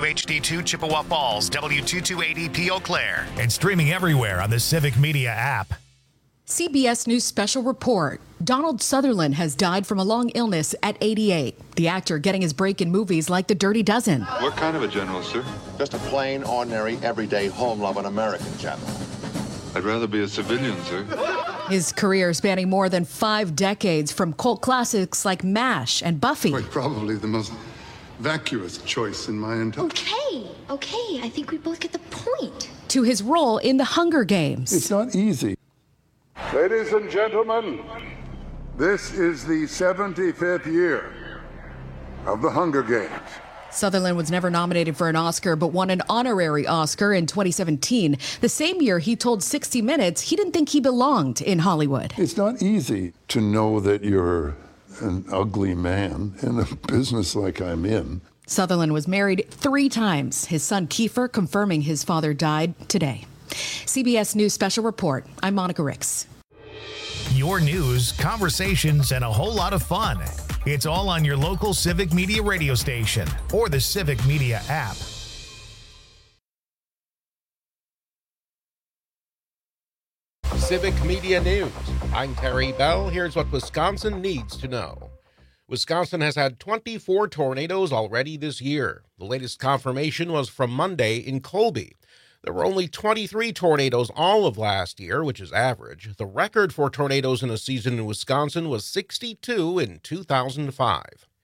WHD2 Chippewa Falls, W2280P Eau Claire, and streaming everywhere on the Civic Media app. CBS News Special Report. Donald Sutherland has died from a long illness at 88. The actor getting his break in movies like The Dirty Dozen. What kind of a general, sir? Just a plain, ordinary, everyday, home-loving American general. I'd rather be a civilian, sir. His career spanning more than 5 decades, from cult classics like MASH and Buffy. Quite probably the most vacuous choice in my entire... Okay, I think we both get the point. To his role in The Hunger Games. It's not easy. Ladies and gentlemen, this is the 75th year of the Hunger Games. Sutherland was never nominated for an Oscar, but won an honorary Oscar in 2017. The same year, he told 60 Minutes he didn't think he belonged in Hollywood. It's not easy to know that you're an ugly man in a business like I'm in. Sutherland was married 3 times. His son Kiefer confirming his father died today. CBS News Special Report. I'm Monica Ricks. Your news, conversations, and a whole lot of fun. It's all on your local Civic Media radio station or the Civic Media app. Civic Media News. I'm Terry Bell. Here's what Wisconsin needs to know. Wisconsin has had 24 tornadoes already this year. The latest confirmation was from Monday in Colby. There were only 23 tornadoes all of last year, which is average. The record for tornadoes in a season in Wisconsin was 62 in 2005.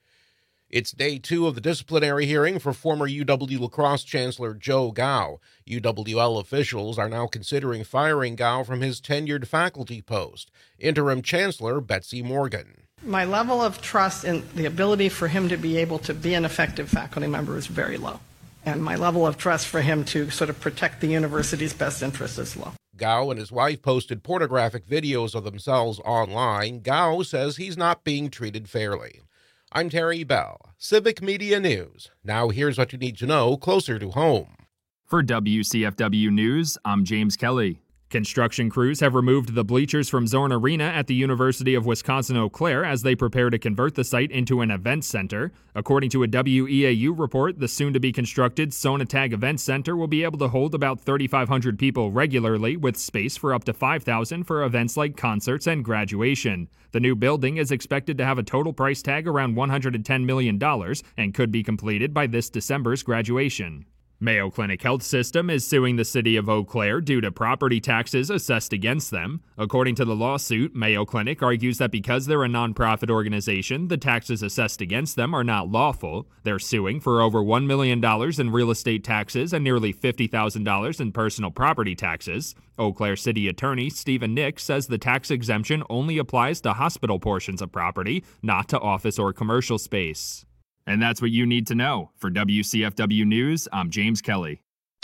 It's day 2 of the disciplinary hearing for former UW La Crosse Chancellor Joe Gao. UWL officials are now considering firing Gao from his tenured faculty post. Interim Chancellor Betsy Morgan. My level of trust in the ability for him to be able to be an effective faculty member is very low. And my level of trust for him to sort of protect the university's best interests is low. Gao and his wife posted pornographic videos of themselves online. Gao says he's not being treated fairly. I'm Terry Bell, Civic Media News. Now here's what you need to know closer to home. For WCFW News, I'm James Kelly. Construction crews have removed the bleachers from Zorn Arena at the University of Wisconsin-Eau Claire as they prepare to convert the site into an event center. According to a WEAU report, the soon-to-be-constructed Sonatag Event Center will be able to hold about 3,500 people regularly, with space for up to 5,000 for events like concerts and graduation. The new building is expected to have a total price tag around $110 million and could be completed by this December's graduation. Mayo Clinic Health System is suing the city of Eau Claire due to property taxes assessed against them. According to the lawsuit, Mayo Clinic argues that because they're a nonprofit organization, the taxes assessed against them are not lawful. They're suing for over $1 million in real estate taxes and nearly $50,000 in personal property taxes. Eau Claire City Attorney Stephen Nick says the tax exemption only applies to hospital portions of property, not to office or commercial space. And that's what you need to know. For WCFW News, I'm James Kelly.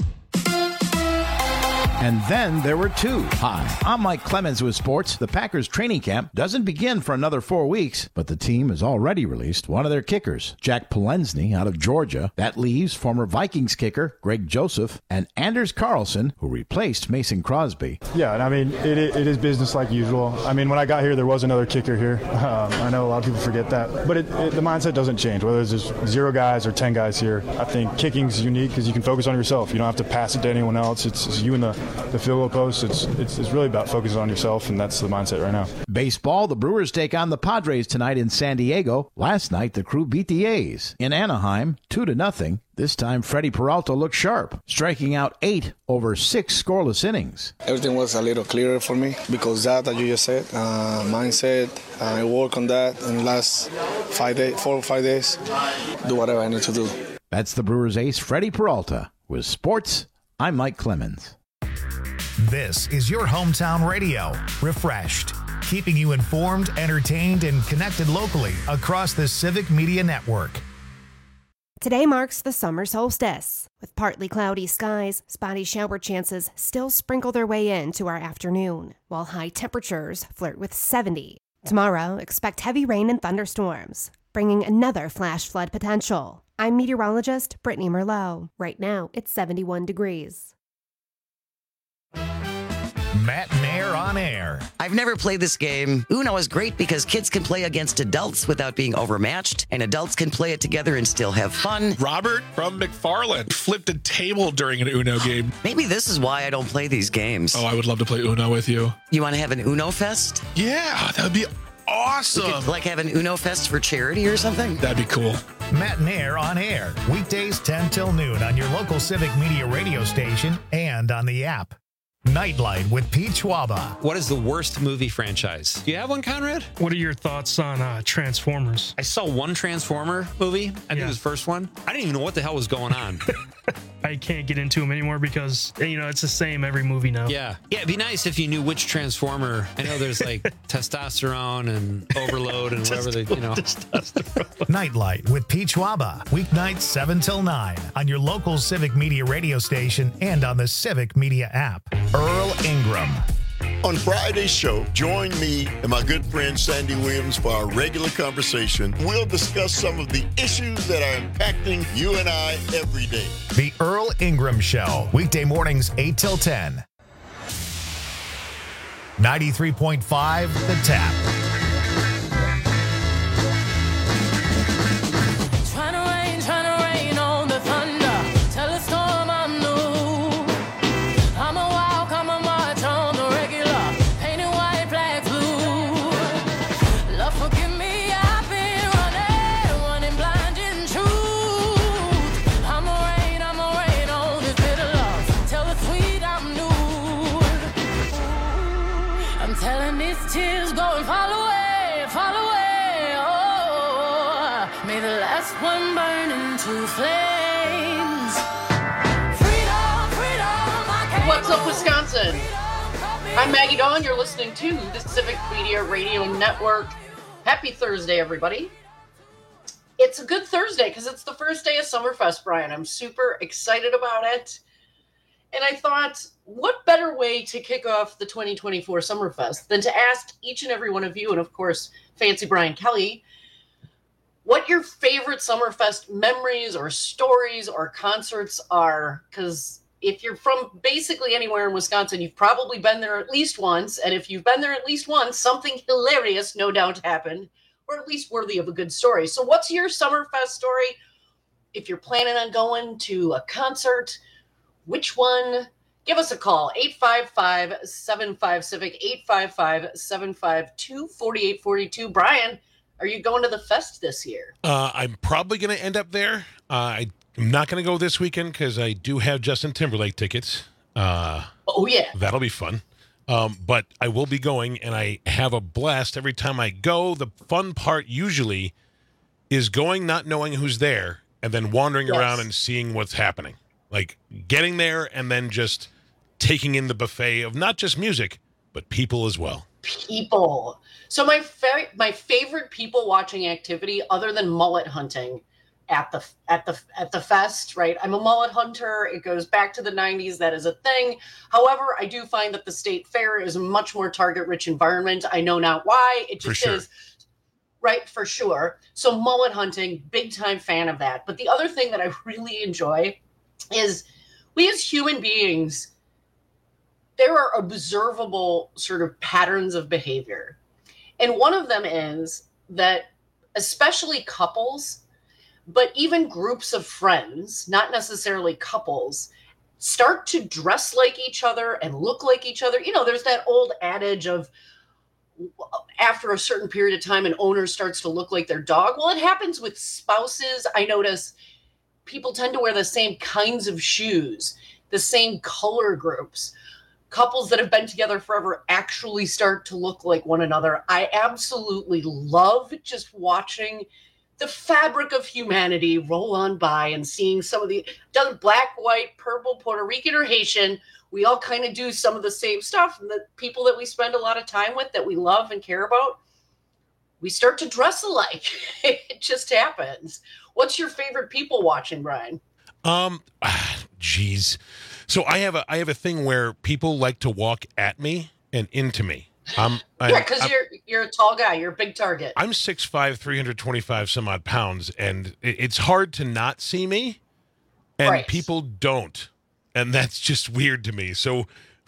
And then there were 2. Hi, I'm Mike Clemens with sports. The Packers training camp doesn't begin for another 4 weeks, but the team has already released one of their kickers, Jack Polensny out of Georgia. That leaves former Vikings kicker Greg Joseph and Anders Carlson, who replaced Mason Crosby. Yeah, and I mean, it is business like usual. I mean, when I got here, there was another kicker here. I know a lot of people forget that, but the mindset doesn't change. Whether there's 0 guys or 10 guys here, I think kicking's unique because you can focus on yourself. You don't have to pass it to anyone else. It's you and the field goal post. It's really about focusing on yourself, and that's the mindset right now. Baseball, the Brewers take on the Padres tonight in San Diego. Last night, the Crew beat the A's in Anaheim 2-0. This time, Freddie Peralta looked sharp, striking out 8 over 6 scoreless innings. Everything was a little clearer for me because that you just said, mindset, I work on that in the last 4 or 5 days, do whatever I need to do. That's the Brewers ace, Freddie Peralta. With sports, I'm Mike Clemens. This is your hometown radio, Refreshed, keeping you informed, entertained, and connected locally across the Civic Media Network. Today marks the summer solstice. With partly cloudy skies, spotty shower chances still sprinkle their way into our afternoon, while high temperatures flirt with 70. Tomorrow, expect heavy rain and thunderstorms, bringing another flash flood potential. I'm meteorologist Brittany Merlot. Right now, it's 71 degrees. Matt Mayer Nair on Air. I've never played this game. Uno is great because kids can play against adults without being overmatched, and adults can play it together and still have fun. Robert from McFarland flipped a table during an Uno game. Maybe this is why I don't play these games. Oh, I would love to play Uno with you. You want to have an Uno Fest? Yeah, that would be awesome. We could, like, have an Uno Fest for charity or something? That'd be cool. Matt Nair on Air. Weekdays 10 till noon on your local Civic Media radio station and on the app. Nightlight with Pete Schwaba. What is the worst movie franchise? Do you have one, Conrad? What are your thoughts on Transformers? I saw one Transformer movie. I think it was the first one. I didn't even know what the hell was going on. I can't get into them anymore because, it's the same every movie now. Yeah, it'd be nice if you knew which Transformer. I know there's like testosterone and overload and whatever Nightlight with Pete Schwaba. Weeknights 7 till 9 on your local Civic Media radio station and on the Civic Media app. Earl Ingram. On Friday's show, join me and my good friend Sandy Williams for our regular conversation. We'll discuss some of the issues that are impacting you and I every day. The Earl Ingram Show, weekday mornings 8 till 10. 93.5 The Tap. Trying to rain on the thunder. Tell a storm I'm new. I'm a wild, come a march on the regular. Painted white, black, blue. Love, forgive me, I've been running blind in truth. I'm a rain on this bitter love. Tell the sweet I'm new. I'm telling these tears go and fall away. Oh, may the last one burn into flames. What's up, Wisconsin? I'm Maggie Dawn. You're listening to the Civic Media Radio Network. Happy Thursday, everybody. It's a good Thursday because it's the first day of Summerfest, Brian. I'm super excited about it. And I thought, what better way to kick off the 2024 Summerfest than to ask each and every one of you, and of course, Fancy Brian Kelly, what your favorite Summerfest memories or stories or concerts are. Because if you're from basically anywhere in Wisconsin, you've probably been there at least once. And if you've been there at least once, something hilarious no doubt happened, or at least worthy of a good story. So what's your Summerfest story? If you're planning on going to a concert, which one? Give us a call, 855-75-CIVIC, 855-752-4842. Brian, are you going to the fest this year? I'm probably going to end up there. I'm not going to go this weekend because I do have Justin Timberlake tickets. Oh, yeah. That'll be fun. But I will be going, and I have a blast every time I go. The fun part usually is going, not knowing who's there, and then wandering around and seeing what's happening. Like getting there and then just taking in the buffet of not just music, but people as well. People. So my favorite people watching activity, other than mullet hunting at the fest, right? I'm a mullet hunter. It goes back to the 90s. That is a thing. However, I do find that the state fair is a much more target-rich environment. I know not why. It just is. Right, for sure. So mullet hunting, big time fan of that. But the other thing that I really enjoy is we as human beings, there are observable sort of patterns of behavior. And one of them is that especially couples, but even groups of friends, not necessarily couples, start to dress like each other and look like each other. You know, there's that old adage of after a certain period of time, an owner starts to look like their dog. Well, it happens with spouses. I notice people tend to wear the same kinds of shoes, the same color groups. Couples that have been together forever actually start to look like one another. I absolutely love just watching the fabric of humanity roll on by and seeing some of the black, white, purple, Puerto Rican, or Haitian. We all kind of do some of the same stuff. And the people that we spend a lot of time with that we love and care about, we start to dress alike. It just happens. What's your favorite people watching, Brian? Geez. So I have a thing where people like to walk at me and into me. Because you're a tall guy. You're a big target. I'm 6'5", 325 some odd pounds, and it's hard to not see me, and people don't, and that's just weird to me. So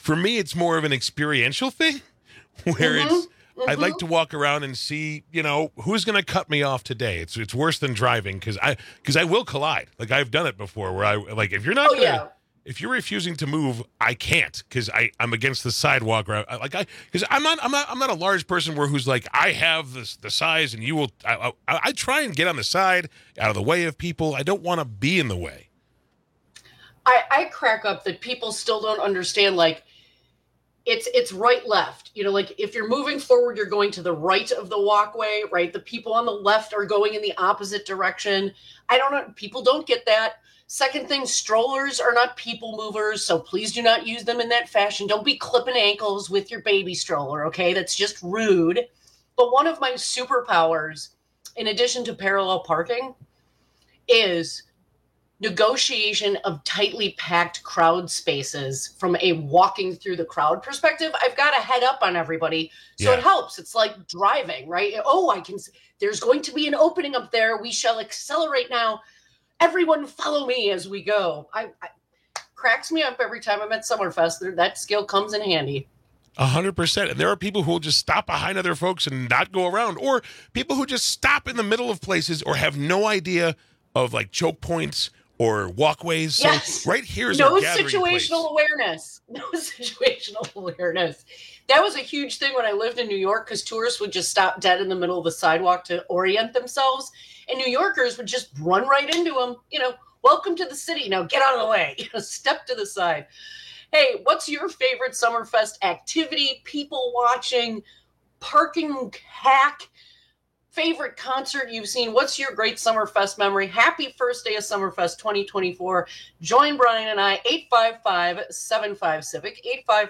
For me, it's more of an experiential thing where I'd like to walk around and see, who's going to cut me off today. It's worse than driving because I will collide. Like I've done it before where if you're not if you're refusing to move, I can't because I'm against the sidewalk. Because I'm not a large person who's like I have the size and you will. I try and get on the side out of the way of people. I don't want to be in the way. I crack up that people still don't understand it's right left. If you're moving forward, you're going to the right of the walkway, right? The people on the left are going in the opposite direction. I don't know. People don't get that. Second thing, strollers are not people movers, so please do not use them in that fashion. Don't be clipping ankles with your baby stroller, okay? That's just rude. But one of my superpowers, in addition to parallel parking, is negotiation of tightly packed crowd spaces from a walking through the crowd perspective. I've got a head up on everybody, so it helps. It's like driving, right? There's going to be an opening up there. We shall accelerate now. Everyone follow me as we go. I cracks me up every time I'm at Summerfest. That skill comes in handy. 100%. And there are people who will just stop behind other folks and not go around, or people who just stop in the middle of places or have no idea of choke points or walkways. Yes. So right here is no our gathering situational place. awareness. No situational awareness. That was a huge thing when I lived in New York because tourists would just stop dead in the middle of the sidewalk to orient themselves. And New Yorkers would just run right into them. Welcome to the city. Now get out of the way. Step to the side. Hey, what's your favorite Summerfest activity, people watching, parking hack, favorite concert you've seen? What's your great Summerfest memory? Happy first day of Summerfest 2024. Join Brian and I, 855-75-CIVIC,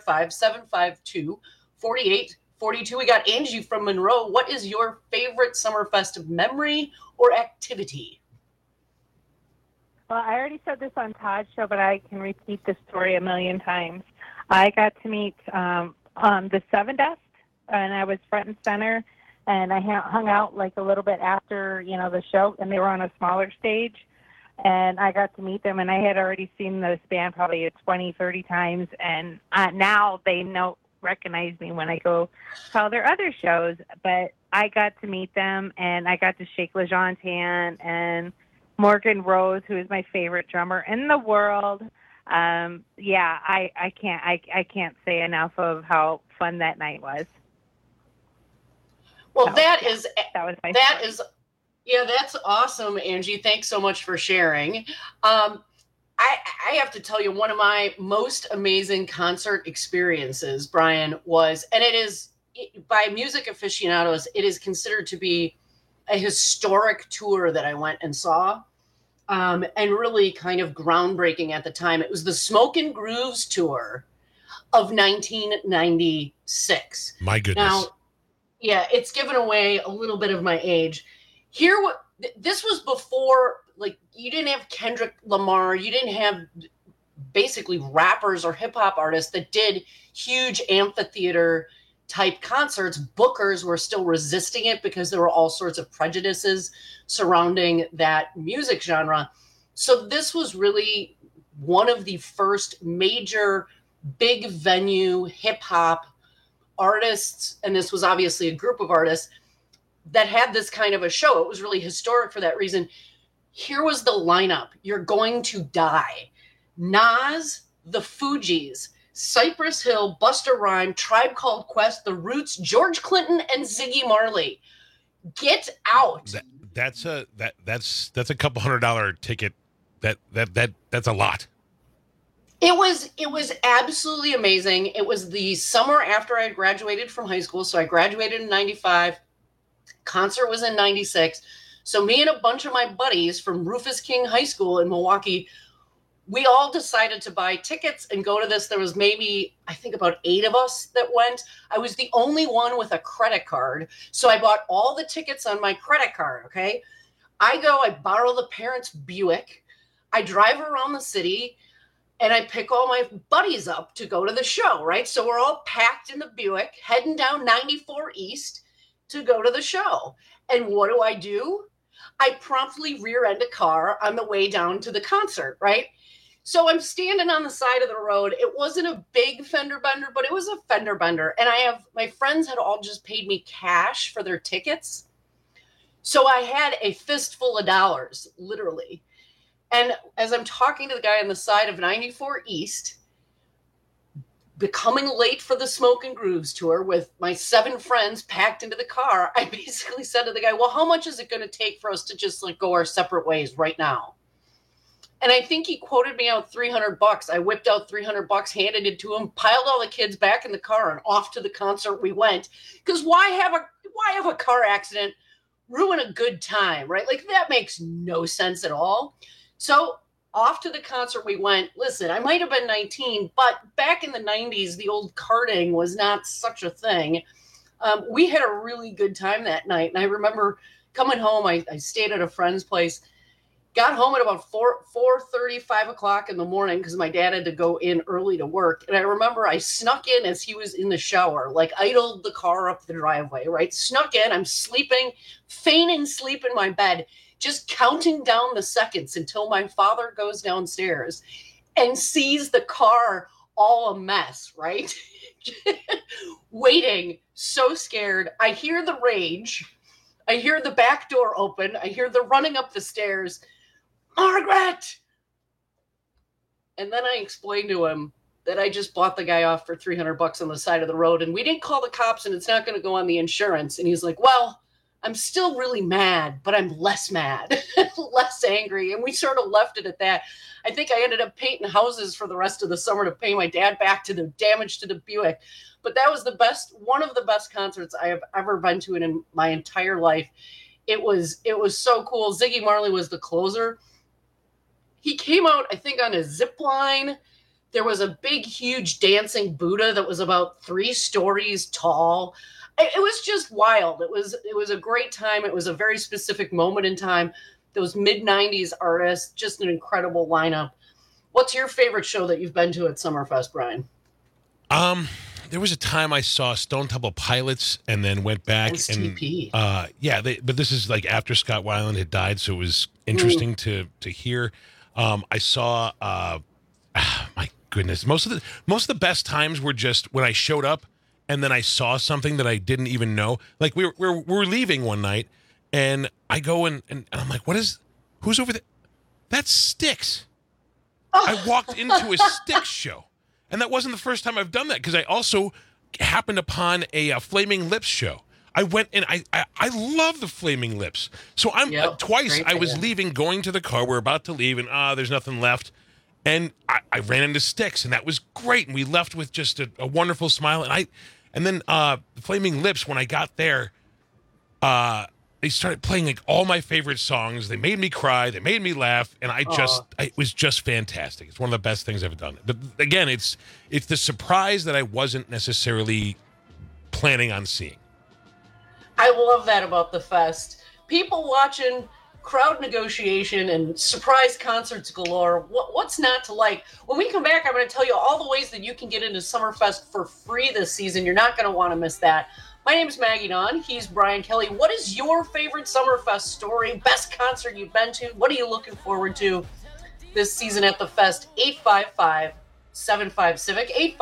855-752-4842. We got Angie from Monroe. What is your favorite Summerfest memory or activity? Well, I already said this on Todd's show, but I can repeat the story a million times. I got to meet the Seven Dust, and I was front and center, and I hung out a little bit after, the show, and they were on a smaller stage, and I got to meet them, and I had already seen this band probably 20, 30 times, and now they recognize me when I go to all their other shows, but I got to meet them, and I got to shake LeJean's hand, and Morgan Rose, who is my favorite drummer in the world. I can't say enough of how fun that night was. Well, that's awesome, Angie. Thanks so much for sharing. I have to tell you, one of my most amazing concert experiences, Brian, was, and it is by music aficionados, it is considered to be a historic tour that I went and saw, and really kind of groundbreaking at the time. It was the Smoke and Grooves tour of 1996. My goodness. Now, it's given away a little bit of my age. This was before, you didn't have Kendrick Lamar. You didn't have basically rappers or hip hop artists that did huge amphitheater type concerts. Bookers were still resisting it because there were all sorts of prejudices surrounding that music genre. So this was really one of the first major big venue hip hop artists, and this was obviously a group of artists that had this kind of a show. It was really historic for that reason. Here was the lineup. You're going to die. Nas, the Fugees, Cypress Hill, Busta Rhymes, Tribe Called Quest, The Roots, George Clinton, and Ziggy Marley. Get out. That's a couple $100 ticket. That's a lot. It was absolutely amazing. It was the summer after I had graduated from high school. So I graduated in 95. Concert was in 96. So me and a bunch of my buddies from Rufus King High School in Milwaukee, we all decided to buy tickets and go to this. There was maybe, I think, about 8 of us that went. I was the only one with a credit card. So I bought all the tickets on my credit card, okay? I borrow the parents' Buick. I drive around the city, and I pick all my buddies up to go to the show, right? So we're all packed in the Buick, heading down 94 East to go to the show. And what do? I promptly rear-end a car on the way down to the concert, right? So I'm standing on the side of the road. It wasn't a big fender bender, but it was a fender bender. And my friends had all just paid me cash for their tickets. So I had a fistful of dollars, literally. And as I'm talking to the guy on the side of 94 East, becoming late for the Smoke and Grooves tour with my 7 friends packed into the car, I basically said to the guy, well, how much is it going to take for us to just go our separate ways right now? And I think he quoted me out $300. I whipped out $300, handed it to him, piled all the kids back in the car, and off to the concert we went. Because why have a car accident ruin a good time, right? That makes no sense at all. So off to the concert we went. Listen, I might have been 19, but back in the 90s, the old karting was not such a thing. We had a really good time that night. And I remember coming home, I stayed at a friend's place. Got home at about 4:30, 5 o'clock in the morning because my dad had to go in early to work. And I remember I snuck in as he was in the shower, idled the car up the driveway, right? Snuck in, I'm sleeping, feigning sleep in my bed, just counting down the seconds until my father goes downstairs and sees the car all a mess, right? Waiting, so scared. I hear the rage. I hear the back door open. I hear the running up the stairs. Margaret! And then I explained to him that I just bought the guy off for $300 on the side of the road, and we didn't call the cops, and it's not going to go on the insurance. And he's like, well, I'm still really mad, but I'm less mad, less angry. And we sort of left it at that. I think I ended up painting houses for the rest of the summer to pay my dad back to the damage to the Buick. But that was one of the best concerts I have ever been to in my entire life. It was so cool. Ziggy Marley was the closer. He came out, I think, on a zip line. There was a big, huge dancing Buddha that was about 3 stories tall. It was just wild. It was a great time. It was a very specific moment in time. Those mid-90s artists, just an incredible lineup. What's your favorite show that you've been to at Summerfest, Brian? There was a time I saw Stone Temple Pilots and then went back STP. But this is after Scott Weiland had died, so it was interesting to hear. I saw my goodness, most of the best times were just when I showed up and then I saw something that I didn't even know. We were leaving one night and I go and I'm like, who's over there? That's Styx. I walked into a Styx show. And that wasn't the first time I've done that because I also happened upon a Flaming Lips show. I went and I love the Flaming Lips. So twice I was leaving, going to the car. We're about to leave and there's nothing left. And I ran into Styx and that was great. And we left with just a wonderful smile. And then the Flaming Lips, when I got there, they started playing all my favorite songs. They made me cry. They made me laugh. And it was just fantastic. It's one of the best things I've done. But again, it's the surprise that I wasn't necessarily planning on seeing. I love that about the fest. People watching, crowd negotiation, and surprise concerts galore. What's not to like? When we come back, I'm going to tell you all the ways that you can get into Summerfest for free this season. You're not going to want to miss that. My name's Maggie Don. He's Brian Kelly. What is your favorite Summerfest story? Best concert you've been to? What are you looking forward to this season at the fest? 855-75-CIVIC,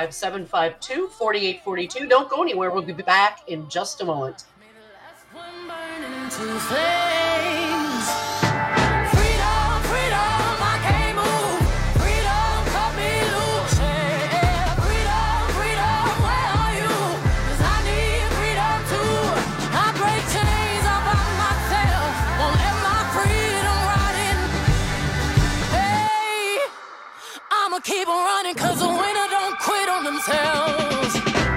855-752-4842. Don't go anywhere. We'll be back in just a moment. Keep on running, cause the winner don't quit on themselves.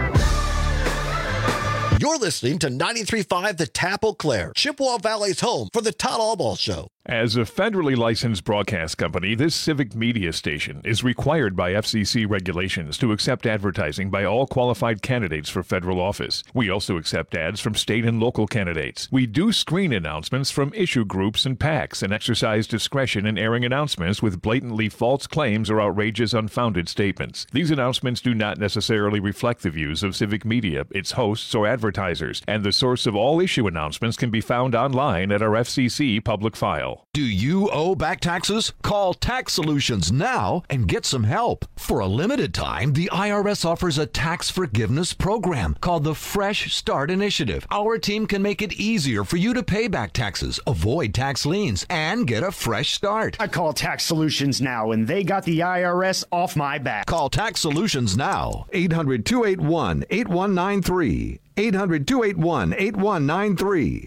You're listening to 93.5 The Tap Eau Claire, Chippewa Valley's home for the Todd Albaugh Show. As a federally licensed broadcast company, this civic media station is required by FCC regulations to accept advertising by all qualified candidates for federal office. We also accept ads from state and local candidates. We do screen announcements from issue groups and PACs and exercise discretion in airing announcements with blatantly false claims or outrageous, unfounded statements. These announcements do not necessarily reflect the views of civic media, its hosts, or advertisers, and the source of all issue announcements can be found online at our FCC public file. email. Do you owe back taxes? Call Tax Solutions now and get some help. For a limited time, the IRS offers a tax forgiveness program called the Fresh Start Initiative. Our team can make it easier for you to pay back taxes, avoid tax liens, and get a fresh start. I call Tax Solutions now, and they got the IRS off my back. Call Tax Solutions now. 800-281-8193. 800-281-8193.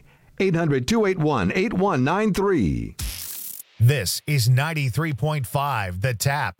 800-281-8193. This is 93.5 The Tap.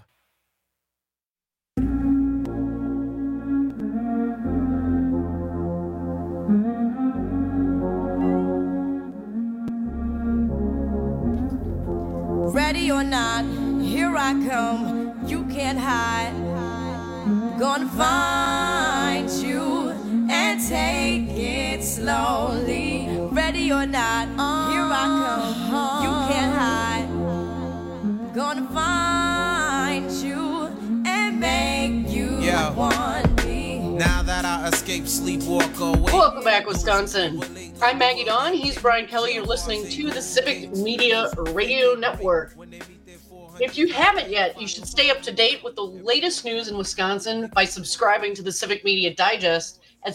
Ready or not, here I come. You can't hide. Gonna find you and take it slowly. Ready or not, here I come. You can't hide. Gonna find you and make you want me. Now that I escape, sleep, walk away. Welcome back, Wisconsin. I'm Maggie Dawn. He's Brian Kelly. You're listening to the Civic Media Radio Network. If you haven't yet, you should stay up to date with the latest news in Wisconsin by subscribing to the Civic Media Digest at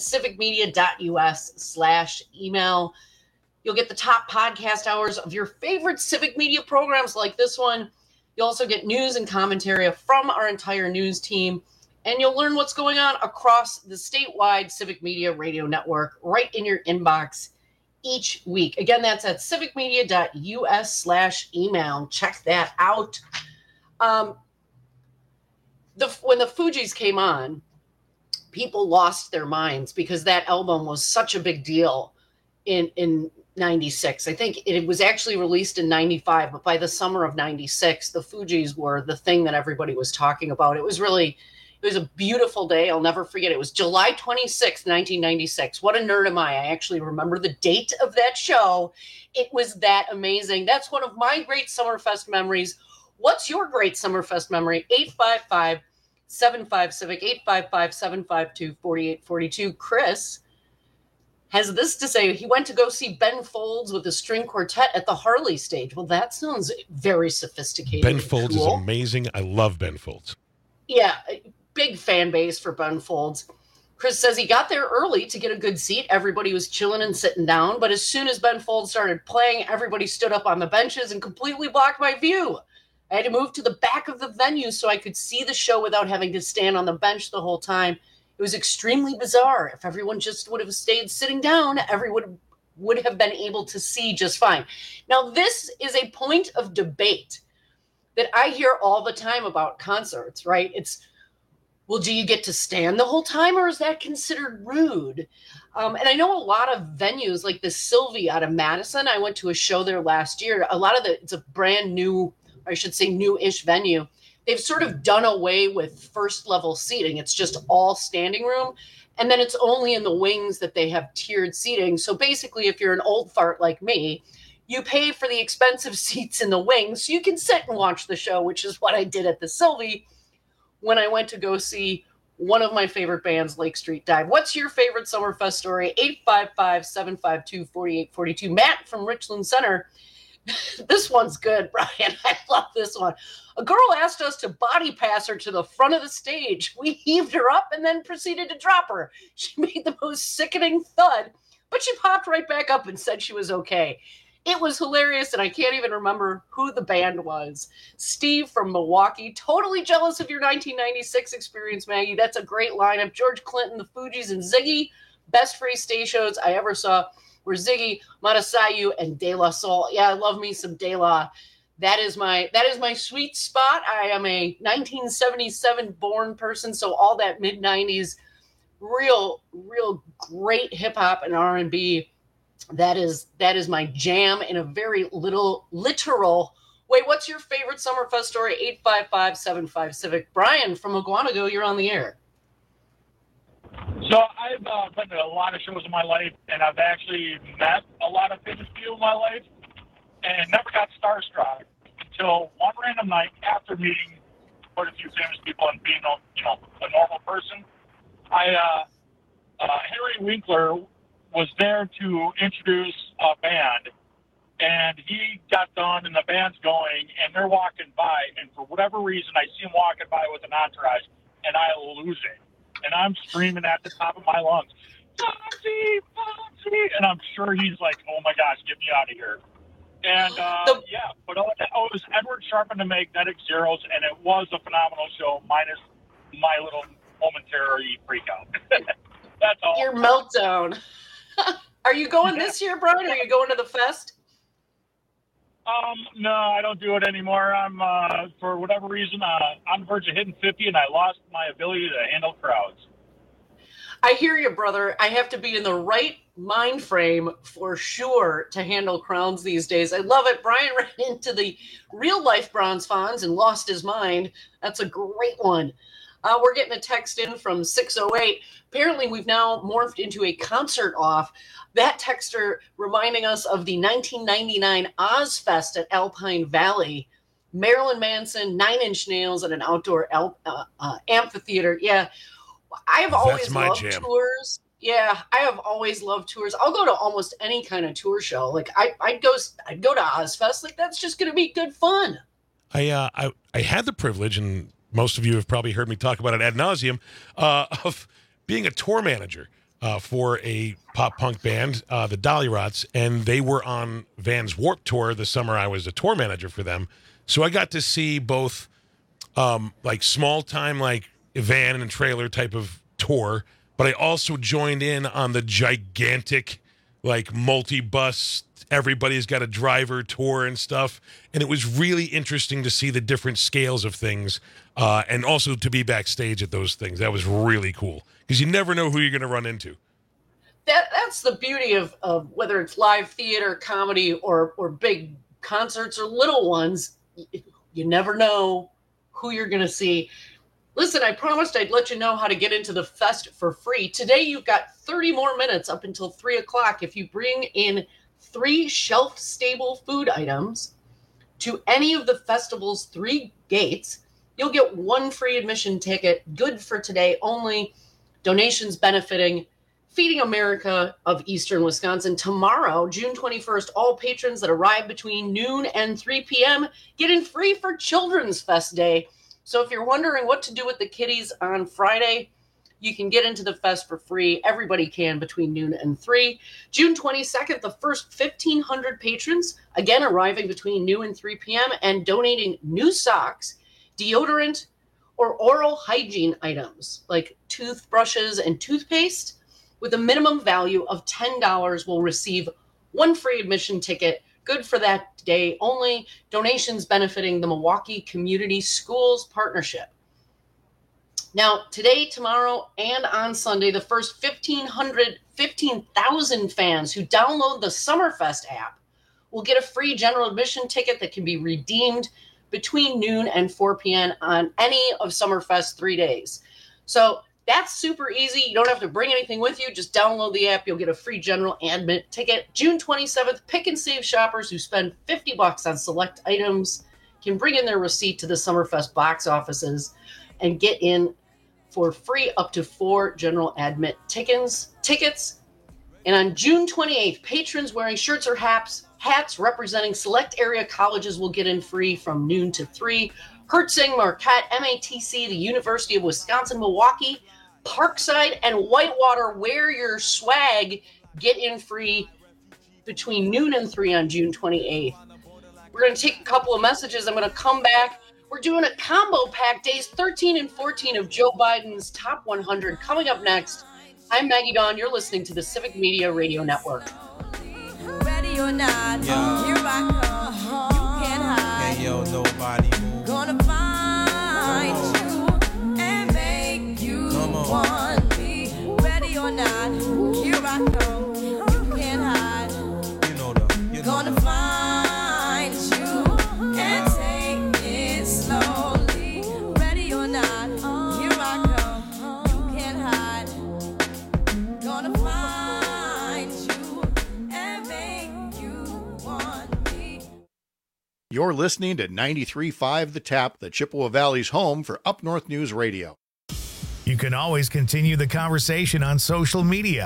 civicmedia.us/email. You'll get the top podcast hours of your favorite civic media programs like this one. You'll also get news and commentary from our entire news team, and you'll learn what's going on across the statewide Civic Media Radio Network right in your inbox each week. Again, that's at civicmedia.us/email. Check that out. When the Fugees came on, people lost their minds because that album was such a big deal in 96. I think it was actually released in 95, but by the summer of 96, the Fugees were the thing that everybody was talking about. It was a beautiful day. I'll never forget. It was July 26th, 1996. What a nerd am I? I actually remember the date of that show. It was that amazing. That's one of my great Summerfest memories. What's your great Summerfest memory? 855-75-CIVIC, 855-752-4842. Chris has this to say. He went to go see Ben Folds with a string quartet at the Harley stage. Well, that sounds very sophisticated. Ben Folds cool. is amazing. I love Ben Folds. Yeah, big fan base for Ben Folds. Chris says he got there early to get a good seat. Everybody was chilling and sitting down. But as soon as Ben Folds started playing, everybody stood up on the benches and completely blocked my view. I had to move to the back of the venue so I could see the show without having to stand on the bench the whole time. It was extremely bizarre. If everyone just would have stayed sitting down, everyone would have been able to see just fine. Now, this is a point of debate that I hear all the time about concerts, right? It's, well, do you get to stand the whole time, or is that considered rude? And I know a lot of venues like the Sylvie out of Madison. I went to a show there last year. It's a brand new, I should say new-ish venue. They've sort of done away with first level seating. It's just all standing room. And then it's only in the wings that they have tiered seating. So basically, if you're an old fart like me, you pay for the expensive seats in the wings so you can sit and watch the show, which is what I did at the Sylvie when I went to go see one of my favorite bands, Lake Street Dive. What's your favorite Summerfest story? 855-752-4842. Matt from Richland Center. This one's good, Brian. I love this one. A girl asked us to body pass her to the front of the stage. We heaved her up and then proceeded to drop her. She made the most sickening thud, but she popped right back up and said she was okay. It was hilarious, and I can't even remember who the band was. Steve from Milwaukee, totally jealous of your 1996 experience, Maggie. That's a great lineup. George Clinton, the Fugees, and Ziggy. Best free stage shows I ever saw were Ziggy, Matasayu, and De La Soul. Yeah, I love me some De La. That is my sweet spot. I am a 1977 born person, so all that mid-90s real great hip-hop and R&B, that is my jam in a very literal way. What's your favorite Summerfest story? 855-75-CIVIC. Brian from Oguanago, you're on the air. So I've been to a lot of shows in my life, and I've actually met a lot of famous people in my life, and never got starstruck until one random night after meeting quite a few famous people and being a normal person. Harry Winkler was there to introduce a band, And he got done, and the band's going, and they're walking by, and for whatever reason, I see him walking by with an entourage, and I lose it. And I'm screaming at the top of my lungs, Fonzie, Fonzie! And I'm sure he's like, oh my gosh, get me out of here. And but it was Edward Sharpe and the Magnetic Zeros, and it was a phenomenal show, minus my little momentary freak out. That's all. Your meltdown. Are you going this year, Brian? Are you going to the fest? No, I don't do it anymore. I'm, for whatever reason, on the verge of hitting 50, and I lost my ability to handle crowds. I hear you, brother. I have to be in the right mind frame for sure to handle crowds these days. I love it. Brian ran into the real life Bronze Fonz and lost his mind. That's a great one. We're getting a text in from 608. Apparently, we've now morphed into a concert off. That texter reminding us of the 1999 Ozfest at Alpine Valley. Marilyn Manson, 9 Inch Nails at an outdoor amphitheater. Yeah, I've always loved tours. Yeah, I have always loved tours. I'll go to almost any kind of tour show. Like I'd go to Ozfest. Like that's just going to be good fun. I had the privilege, and most of you have probably heard me talk about it ad nauseum, of being a tour manager for a pop punk band, the Dollyrots, and they were on Van's Warped Tour the summer I was a tour manager for them. So I got to see both like small time, like van and trailer type of tour, but I also joined in on the gigantic, like multi-bus, everybody's got a driver tour and stuff. And it was really interesting to see the different scales of things and also to be backstage at those things. That was really cool because you never know who you're going to run into. That's the beauty of whether it's live theater, comedy, or big concerts or little ones. You never know who you're going to see. Listen, I promised I'd let you know how to get into the fest for free. Today, you've got 30 more minutes up until 3 o'clock. If you bring in 3 shelf-stable food items to any of the festival's 3 gates, you'll get 1 free admission ticket, good for today only. Donations benefiting Feeding America of Eastern Wisconsin. Tomorrow, June 21st, all patrons that arrive between noon and 3 p.m. get in free for Children's Fest Day. So if you're wondering what to do with the kiddies on Friday, you can get into the fest for free. Everybody can between noon and 3. June 22nd, the first 1,500 patrons, again arriving between noon and 3 p.m. and donating new socks, deodorant, or oral hygiene items like toothbrushes and toothpaste with a minimum value of $10 will receive 1 free admission ticket. Good for that day only. Donations benefiting the Milwaukee Community Schools Partnership. Now, today, tomorrow, and on Sunday, the first 15,000 fans who download the Summerfest app will get a free general admission ticket that can be redeemed between noon and 4 p.m. on any of Summerfest 3 days. So that's super easy. You don't have to bring anything with you. Just download the app. You'll get a free general admit ticket. June 27th, pick and save shoppers who spend $50 on select items can bring in their receipt to the Summerfest box offices and get in for free up to 4 general admit tickets. And on June 28th, patrons wearing shirts or hats representing select area colleges will get in free from noon to 3. Hertzing, Marquette, MATC, the University of Wisconsin-Milwaukee, Parkside, and Whitewater, wear your swag, get in free between noon and 3 on June 28th. We're going to take a couple of messages. I'm going to come back. We're doing a combo pack, days 13 and 14 of Joe Biden's Top 100. Coming up next, I'm Maggie Dawn. You're listening to the Civic Media Radio Network. Ready or not, here I come. You can't hide. Hey, yo, nobody. Gonna find you and make you want me. Ready or not, here I come. You can't hide. Gonna find you and take it slowly. Ready or not, here I come. You can't hide. Gonna find you and make you want me. You're listening to 93.5 The Tap, the Chippewa Valley's home for Up North News Radio. You can always continue the conversation on social media.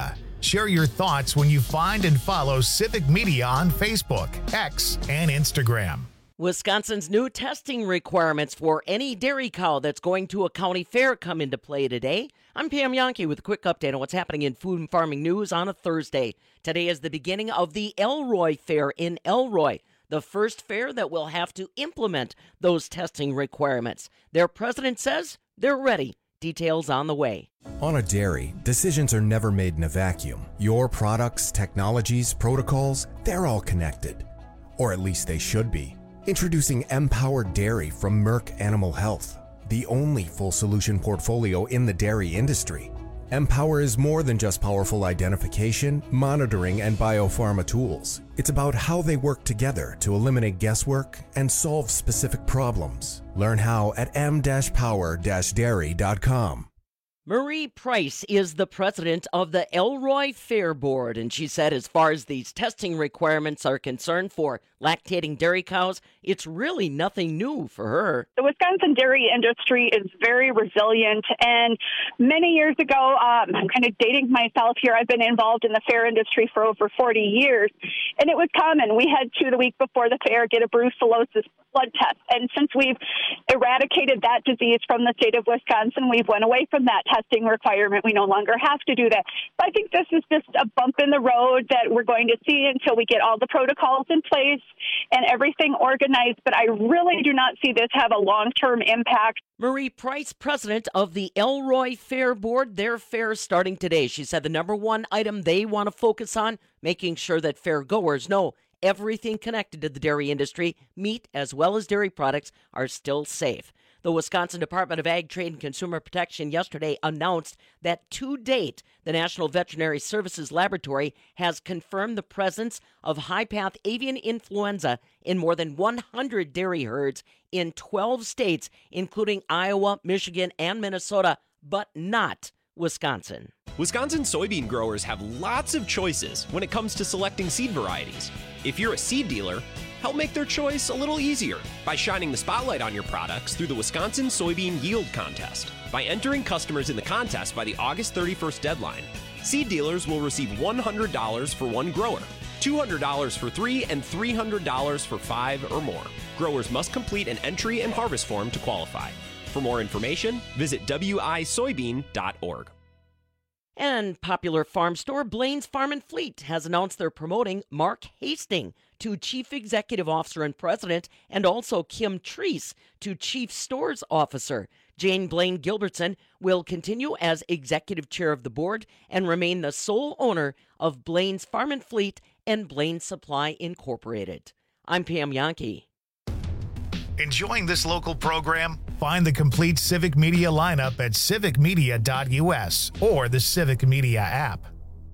Share your thoughts when you find and follow Civic Media on Facebook, X, and Instagram. Wisconsin's new testing requirements for any dairy cow that's going to a county fair come into play today. I'm Pam Yankee with a quick update on what's happening in food and farming news on a Thursday. Today is the beginning of the Elroy Fair in Elroy, the first fair that will have to implement those testing requirements. Their president says they're ready. Details on the way. On a dairy, decisions are never made in a vacuum. Your products, technologies, protocols, they're all connected. Or at least they should be. Introducing Empowered Dairy from Merck Animal Health, the only full solution portfolio in the dairy industry. Empower is more than just powerful identification, monitoring, and biopharma tools. It's about how they work together to eliminate guesswork and solve specific problems. Learn how at m-power-dairy.com. Marie Price is the president of the Elroy Fair Board, and she said as far as these testing requirements are concerned for lactating dairy cows, it's really nothing new for her. The Wisconsin dairy industry is very resilient, and many years ago, I'm kind of dating myself here, I've been involved in the fair industry for over 40 years, and it was common. We had to, the week before the fair, get a brucellosis blood test, and since we've eradicated that disease from the state of Wisconsin, we've went away from that testing requirement. We no longer have to do that. So I think this is just a bump in the road that we're going to see until we get all the protocols in place and everything organized, but I really do not see this have a long-term impact. Marie Price, president of the Elroy Fair Board, their fair is starting today. She said the number one item they want to focus on, making sure that fair goers know everything connected to the dairy industry, meat as well as dairy products, are still safe. The Wisconsin Department of Ag, Trade, and Consumer Protection yesterday announced that to date, the National Veterinary Services Laboratory has confirmed the presence of high-path avian influenza in more than 100 dairy herds in 12 states, including Iowa, Michigan, and Minnesota, but not Wisconsin. Wisconsin soybean growers have lots of choices when it comes to selecting seed varieties. If you're a seed dealer, help make their choice a little easier by shining the spotlight on your products through the Wisconsin Soybean Yield Contest. By entering customers in the contest by the August 31st deadline, seed dealers will receive $100 for one grower, $200 for 3, and $300 for 5 or more. Growers must complete an entry and harvest form to qualify. For more information, visit wisoybean.org. And popular farm store Blaine's Farm and Fleet has announced they're promoting Mark Hastings to Chief Executive Officer and President, and also Kim Treese to Chief Stores Officer. Jane Blaine Gilbertson will continue as Executive Chair of the board and remain the sole owner of Blaine's Farm and Fleet and Blaine Supply Incorporated. I'm Pam Yankee. Enjoying this local program? Find the complete Civic Media lineup at civicmedia.us or the Civic Media app.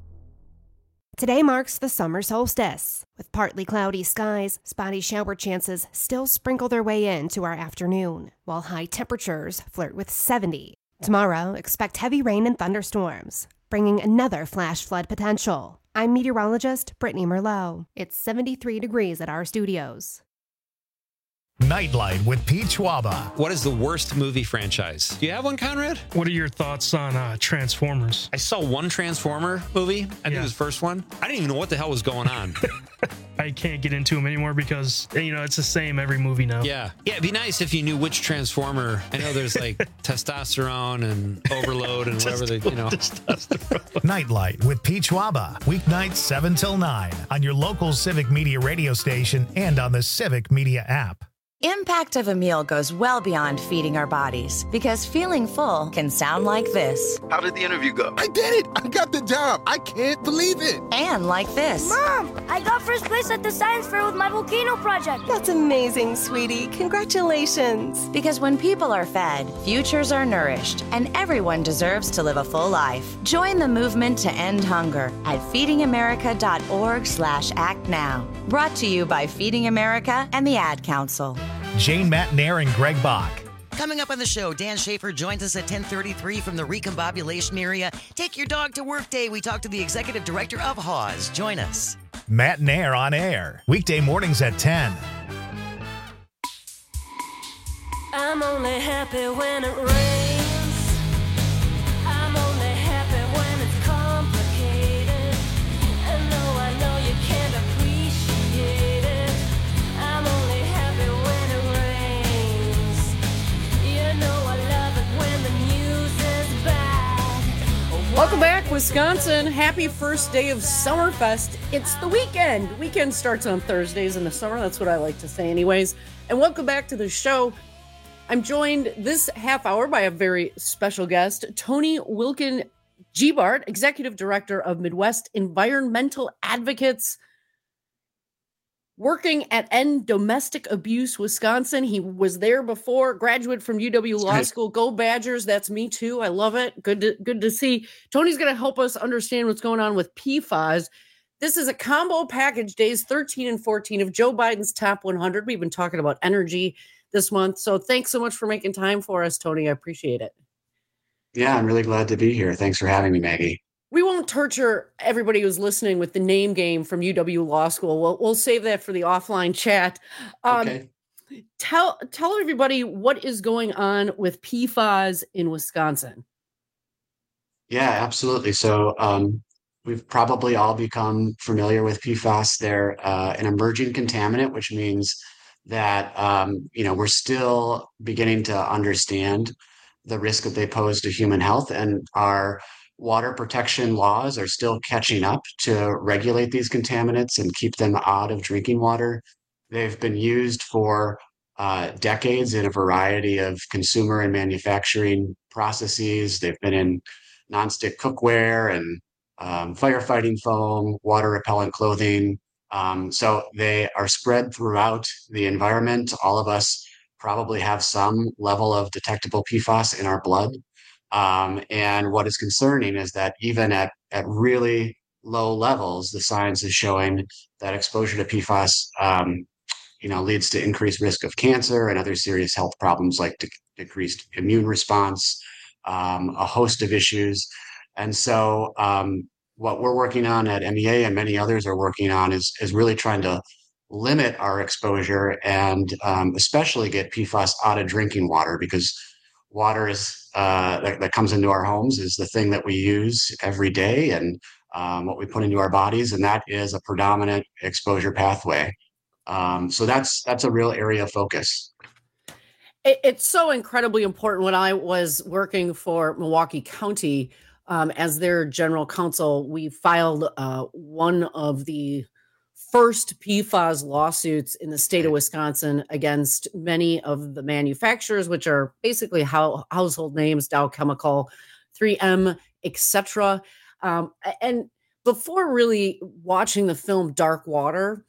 Today marks the summer solstice. With partly cloudy skies, spotty shower chances still sprinkle their way into our afternoon, while high temperatures flirt with 70. Tomorrow, expect heavy rain and thunderstorms, bringing another flash flood potential. I'm meteorologist Brittany Merlot. It's 73 degrees at our studios. Nightlight with Pete Schwaba. What is the worst movie franchise? Do you have one, Conrad? What are your thoughts on Transformers? I saw one Transformer movie. I think it was the first one. I didn't even know what the hell was going on. I can't get into them anymore because, it's the same every movie now. Yeah, it'd be nice if you knew which Transformer. I know there's like testosterone and overload and whatever Nightlight with Pete Schwaba. Weeknights 7 till 9 on your local Civic Media radio station and on the Civic Media app. Impact of a meal goes well beyond feeding our bodies, because feeling full can sound like this. How did the interview go? I did it! I got the job! I can't believe it! And like this. Mom, I got first place at the science fair with my volcano project. That's amazing, sweetie. Congratulations. Because when people are fed, futures are nourished, and everyone deserves to live a full life. Join the movement to end hunger at feedingamerica.org/act now. Brought to you by Feeding America and the Ad Council. Jane Matnair and Greg Bach. Coming up on the show, Dan Schaefer joins us at 10:33 from the recombobulation area. Take your dog to work day. We talk to the executive director of Haws. Join us. Matnair on air. Weekday mornings at 10. I'm only happy when it rains. I'm only happy when it's complicated. Welcome back, Wisconsin. Happy first day of Summerfest. It's the weekend. Weekend starts on Thursdays in the summer. That's what I like to say anyways. And welcome back to the show. I'm joined this half hour by a very special guest, Tony Wilkin Gebart, Executive Director of Midwest Environmental Advocates, working at End Domestic Abuse Wisconsin. He was there before, graduate from UW Law School. Go Badgers. That's me too. I love it. Good to see. Tony's going to help us understand what's going on with PFAS. This is a combo package, days 13 and 14 of Joe Biden's Top 100. We've been talking about energy this month. So thanks so much for making time for us, Tony. I appreciate it. Yeah, I'm really glad to be here. Thanks for having me, Maggie. We won't torture everybody who's listening with the name game from UW Law School. We'll save that for the offline chat. Okay. Tell everybody what is going on with PFAS in Wisconsin. Yeah, absolutely. So we've probably all become familiar with PFAS. They're an emerging contaminant, which means that we're still beginning to understand the risk that they pose to human health, and our water protection laws are still catching up to regulate these contaminants and keep them out of drinking water. They've been used for decades in a variety of consumer and manufacturing processes. They've been in nonstick cookware and firefighting foam, water repellent clothing. So they are spread throughout the environment. All of us probably have some level of detectable PFAS in our blood. And what is concerning is that even at really low levels, the science is showing that exposure to PFAS, leads to increased risk of cancer and other serious health problems like decreased immune response, a host of issues. And so what we're working on at MEA and many others are working on is really trying to limit our exposure and especially get PFAS out of drinking water, because water is that comes into our homes is the thing that we use every day and what we put into our bodies, and that is a predominant exposure pathway. So that's a real area of focus. It's so incredibly important. When I was working for Milwaukee County as their general counsel, we filed one of the first PFAS lawsuits in the state of Wisconsin against many of the manufacturers, which are basically household names, Dow Chemical, 3M, etc. And before really watching the film Dark Water,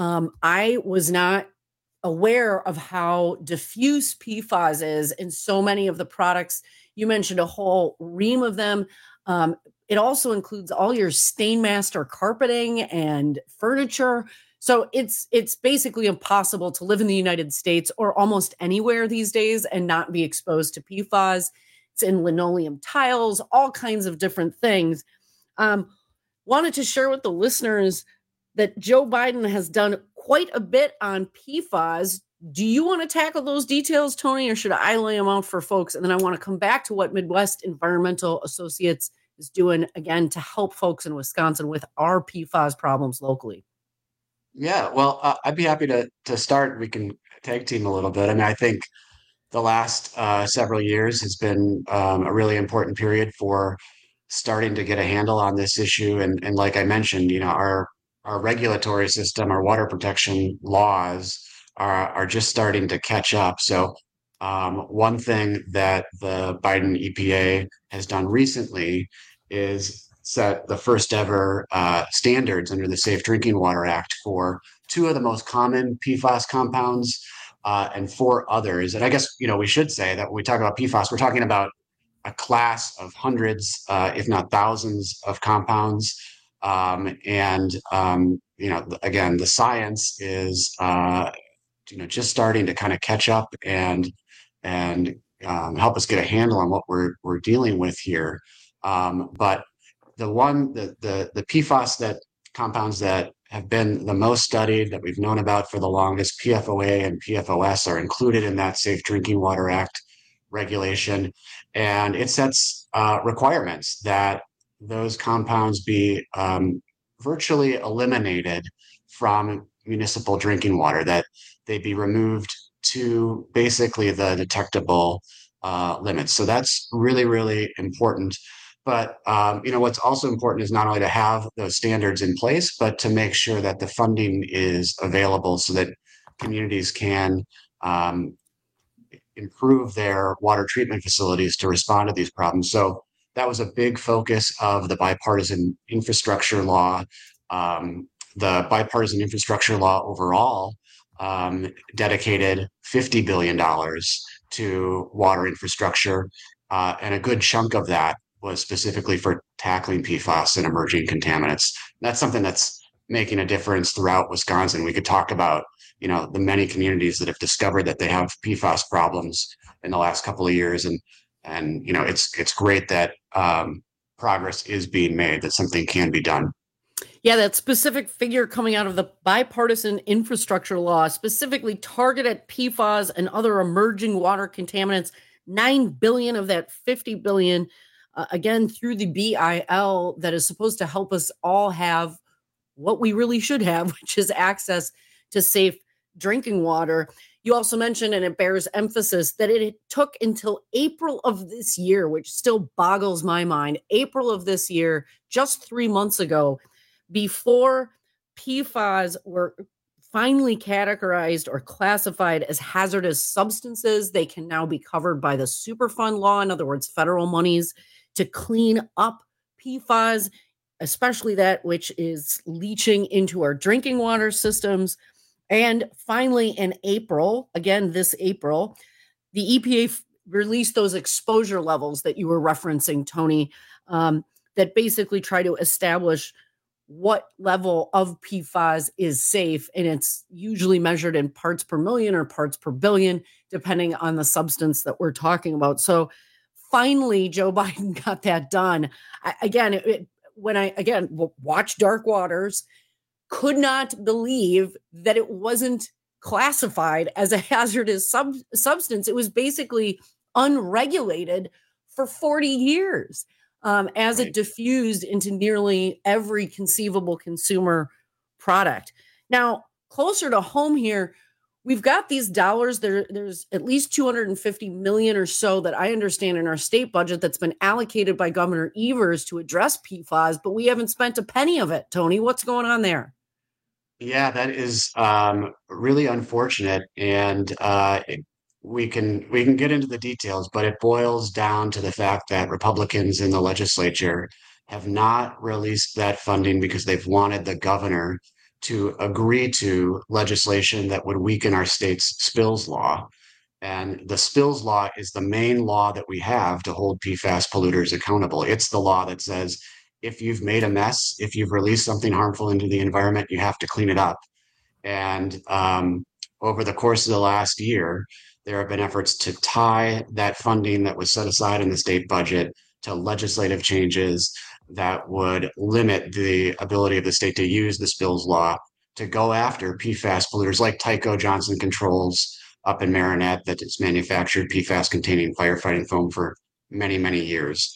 I was not aware of how diffuse PFAS is in so many of the products. You mentioned a whole ream of them. It also includes all your Stainmaster carpeting and furniture. So it's basically impossible to live in the United States or almost anywhere these days and not be exposed to PFAS. It's in linoleum tiles, all kinds of different things. Wanted to share with the listeners that Joe Biden has done quite a bit on PFAS. Do you want to tackle those details, Tony, or should I lay them out for folks? And then I want to come back to what Midwest Environmental Associates is doing, again, to help folks in Wisconsin with our PFAS problems locally. Yeah, well, I'd be happy to start. We can tag team a little bit. I mean, I think the last several years has been a really important period for starting to get a handle on this issue. And like I mentioned, our regulatory system, our water protection laws are just starting to catch up. So one thing that the Biden EPA has done recently is set the first ever standards under the Safe Drinking Water Act for two of the most common PFAS compounds and 4 others. And I guess, we should say that when we talk about PFAS, we're talking about a class of hundreds, if not thousands of compounds. Again, the science is, just starting to kind of catch up and help us get a handle on what we're dealing with here. But the PFAS compounds that have been the most studied, that we've known about for the longest, PFOA and PFOS, are included in that Safe Drinking Water Act regulation. And it sets requirements that those compounds be virtually eliminated from municipal drinking water, that they be removed to basically the detectable limits. So that's really, really important. But what's also important is not only to have those standards in place, but to make sure that the funding is available so that communities can improve their water treatment facilities to respond to these problems. So that was a big focus of the bipartisan infrastructure law. The bipartisan infrastructure law overall dedicated $50 billion to water infrastructure, and a good chunk of that was specifically for tackling PFAS and emerging contaminants. That's something that's making a difference throughout Wisconsin. We could talk about, the many communities that have discovered that they have PFAS problems in the last couple of years, and it's great that progress is being made, that something can be done. Yeah, that specific figure coming out of the bipartisan infrastructure law specifically targeted PFAS and other emerging water contaminants. $9 billion of that $50 billion, again, through the BIL, that is supposed to help us all have what we really should have, which is access to safe drinking water. You also mentioned, and it bears emphasis, that it took until April of this year, which still boggles my mind, April of this year, just 3 months ago, before PFAS were finally categorized or classified as hazardous substances. They can now be covered by the Superfund law, in other words, federal monies to clean up PFAS, especially that which is leaching into our drinking water systems. And finally, in April, again, this April, the EPA released those exposure levels that you were referencing, Tony, that basically try to establish what level of PFAS is safe. And it's usually measured in parts per million or parts per billion, depending on the substance that we're talking about. So finally, Joe Biden got that done. When I watched Dark Waters, could not believe that it wasn't classified as a hazardous substance. It was basically unregulated for 40 years as it diffused into nearly every conceivable consumer product. Now, closer to home here, we've got these dollars. There's at least $250 million or so that I understand in our state budget that's been allocated by Governor Evers to address PFAS, but we haven't spent a penny of it. Tony, what's going on there? Yeah, that is really unfortunate, and we can get into the details, but it boils down to the fact that Republicans in the legislature have not released that funding because they've wanted the governor to agree to legislation that would weaken our state's spills law. And the spills law is the main law that we have to hold PFAS polluters accountable. It's the law that says, if you've made a mess, if you've released something harmful into the environment, you have to clean it up. And over the course of the last year, there have been efforts to tie that funding that was set aside in the state budget to legislative changes that would limit the ability of the state to use the spills law to go after PFAS polluters like Tyco Johnson Controls up in Marinette, that has manufactured PFAS-containing firefighting foam for many, many years.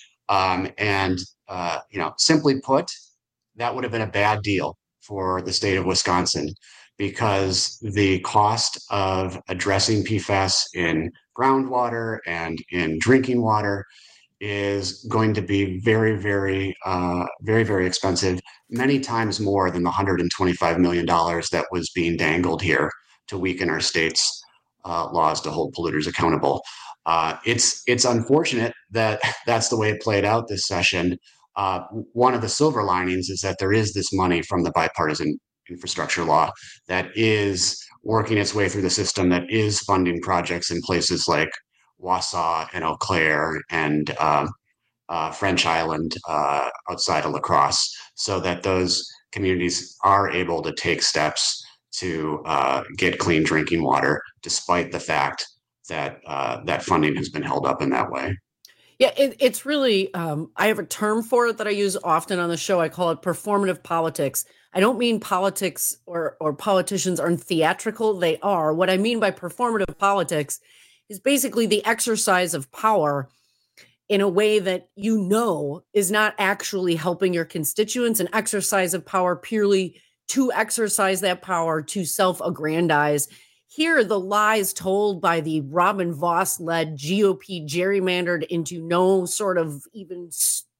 Simply put, that would have been a bad deal for the state of Wisconsin, because the cost of addressing PFAS in groundwater and in drinking water is going to be very, very, very, very expensive, many times more than the $125 million that was being dangled here to weaken our state's laws to hold polluters accountable. It's unfortunate that that's the way it played out this session. One of the silver linings is that there is this money from the bipartisan infrastructure law that is working its way through the system, that is funding projects in places like Wausau and Eau Claire and French Island outside of La Crosse, so that those communities are able to take steps to get clean drinking water, despite the fact that that funding has been held up in that way. Yeah, it's really, I have a term for it that I use often on the show. I call it performative politics. I don't mean politics or politicians aren't theatrical. They are. What I mean by performative politics is basically the exercise of power in a way that is not actually helping your constituents, an exercise of power purely to exercise that power to self-aggrandize. Here, the lies told by the Robin Vos-led GOP gerrymandered into no sort of even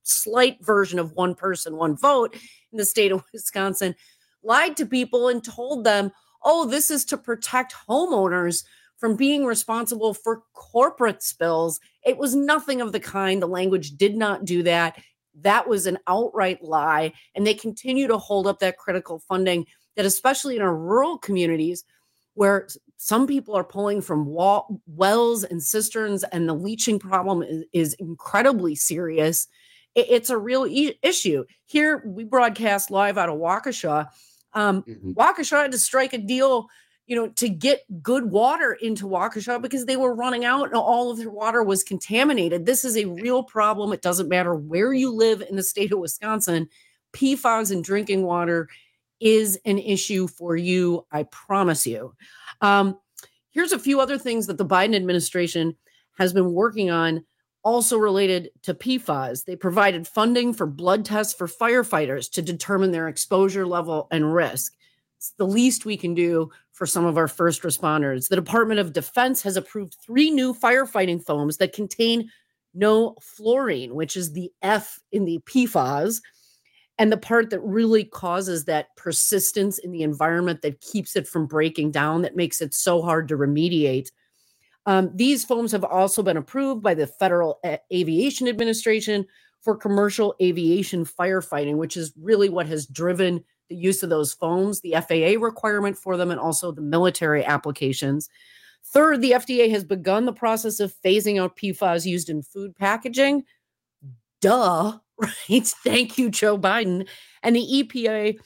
slight version of one person, one vote in the state of Wisconsin, lied to people and told them, oh, this is to protect homeowners from being responsible for corporate spills. It was nothing of the kind. The language did not do that. That was an outright lie. And they continue to hold up that critical funding that, especially in our rural communities, where some people are pulling from wells and cisterns, and the leaching problem is incredibly serious. It's a real issue. Here, we broadcast live out of Waukesha. Waukesha had to strike a deal, to get good water into Waukesha because they were running out and all of their water was contaminated. This is a real problem. It doesn't matter where you live in the state of Wisconsin. PFAS in drinking water is an issue for you. I promise you. Here's a few other things that the Biden administration has been working on, also related to PFAS. They provided funding for blood tests for firefighters to determine their exposure level and risk. It's the least we can do for some of our first responders. The Department of Defense has approved 3 new firefighting foams that contain no fluorine, which is the F in the PFAS, and the part that really causes that persistence in the environment that keeps it from breaking down, that makes it so hard to remediate. These foams have also been approved by the Federal Aviation Administration for commercial aviation firefighting, which is really what has driven the use of those foams, the FAA requirement for them, and also the military applications. Third, the FDA has begun the process of phasing out PFAS used in food packaging. Duh, right? Thank you, Joe Biden. And the EPA,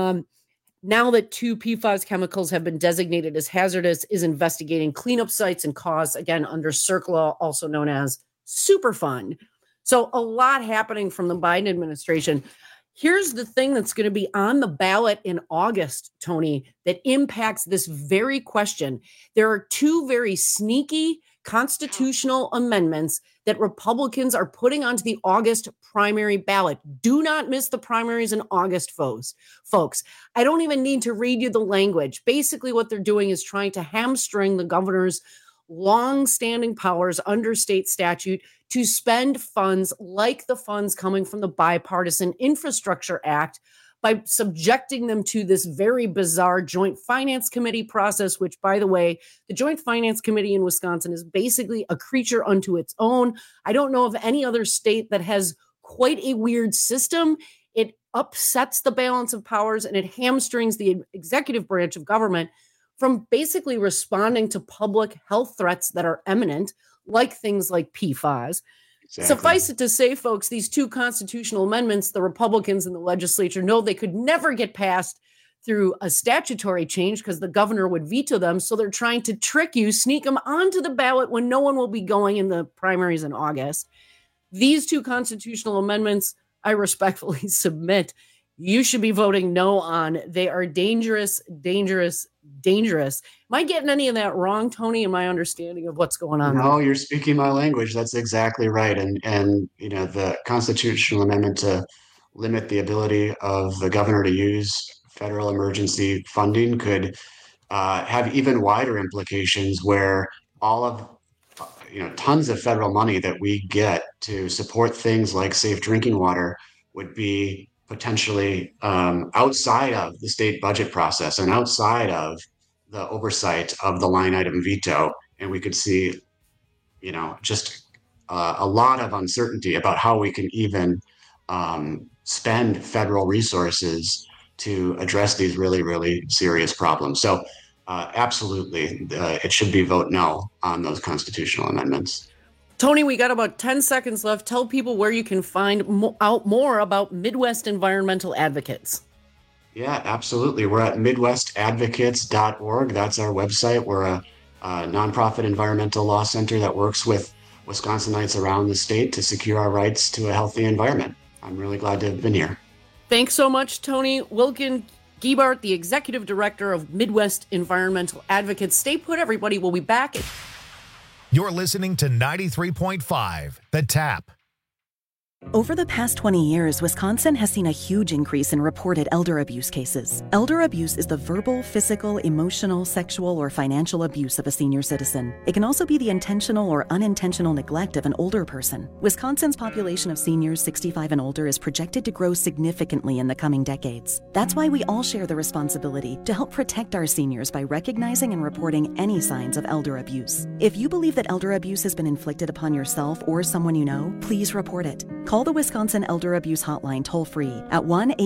now that 2 PFAS chemicals have been designated as hazardous, is investigating cleanup sites and costs, again, under CERCLA, also known as Superfund. So a lot happening from the Biden administration. Here's the thing that's going to be on the ballot in August, Tony, that impacts this very question. There are 2 very sneaky constitutional amendments that Republicans are putting onto the August primary ballot. Do not miss the primaries in August, folks. I don't even need to read you the language. Basically, what they're doing is trying to hamstring the governor's long-standing powers under state statute to spend funds like the funds coming from the Bipartisan Infrastructure Act by subjecting them to this very bizarre Joint Finance Committee process, which, by the way, the Joint Finance Committee in Wisconsin is basically a creature unto its own. I don't know of any other state that has quite a weird system. It upsets the balance of powers and it hamstrings the executive branch of government from basically responding to public health threats that are imminent, like things like PFAS. Exactly. Suffice it to say, folks, these 2 constitutional amendments, the Republicans in the legislature know they could never get passed through a statutory change because the governor would veto them. So they're trying to trick you, sneak them onto the ballot when no one will be going in the primaries in August. These 2 constitutional amendments, I respectfully submit, you should be voting no on. They are dangerous, dangerous, dangerous. Am I getting any of that wrong, Tony, in my understanding of what's going on? No, you're speaking my language. That's exactly right. And the constitutional amendment to limit the ability of the governor to use federal emergency funding could have even wider implications, where all of tons of federal money that we get to support things like safe drinking water would be potentially outside of the state budget process and outside of the oversight of the line item veto. And we could see, just a lot of uncertainty about how we can even spend federal resources to address these really, really serious problems. So absolutely, it should be vote no on those constitutional amendments. Tony, we got about 10 seconds left. Tell people where you can find out more about Midwest Environmental Advocates. Yeah, absolutely. We're at midwestadvocates.org. That's our website. We're a nonprofit environmental law center that works with Wisconsinites around the state to secure our rights to a healthy environment. I'm really glad to have been here. Thanks so much, Tony. Wilkin Giebart, the Executive Director of Midwest Environmental Advocates. Stay put, everybody. We'll be back. You're listening to 93.5 The Tap. Over the past 20 years, Wisconsin has seen a huge increase in reported elder abuse cases. Elder abuse is the verbal, physical, emotional, sexual, or financial abuse of a senior citizen. It can also be the intentional or unintentional neglect of an older person. Wisconsin's population of seniors 65 and older is projected to grow significantly in the coming decades. That's why we all share the responsibility to help protect our seniors by recognizing and reporting any signs of elder abuse. If you believe that elder abuse has been inflicted upon yourself or someone you know, please report it. Call the Wisconsin Elder Abuse Hotline toll-free at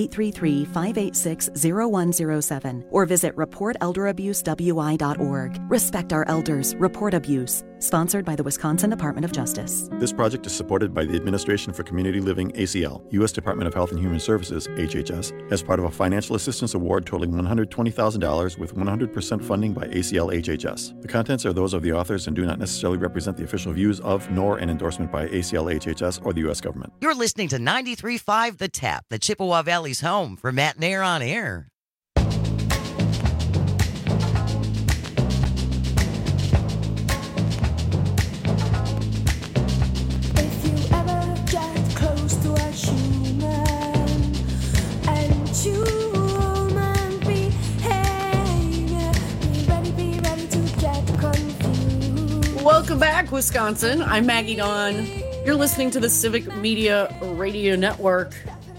1-833-586-0107 or visit reportelderabuswi.org. Respect our elders. Report abuse. Sponsored by the Wisconsin Department of Justice. This project is supported by the Administration for Community Living, ACL, U.S. Department of Health and Human Services, HHS, as part of a financial assistance award totaling $120,000 with 100% funding by ACL HHS. The contents are those of the authors and do not necessarily represent the official views of, nor an endorsement by ACL HHS or the U.S. government. You're listening to 93.5 The Tap, the Chippewa Valley's home for Matt and Air on Air. Welcome back, Wisconsin. I'm Maggie Dawn. You're listening to the Civic Media Radio Network.